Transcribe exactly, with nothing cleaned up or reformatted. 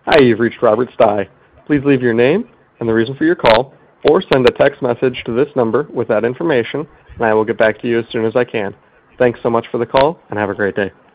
Hi, you've reached Robert Stye. Please leave your name and the reason for your call, or send a text message to this number with that information, and I will get back to you as soon as I can. Thanks so much for the call, and have a great day.